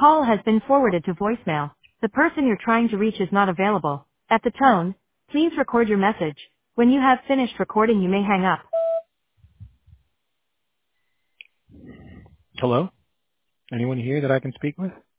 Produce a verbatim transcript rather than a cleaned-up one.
call has been forwarded to voicemail. The person you're trying to reach is not available. At the tone, please record your message. When you have finished recording, you may hang up. Hello? Anyone here that I can speak with?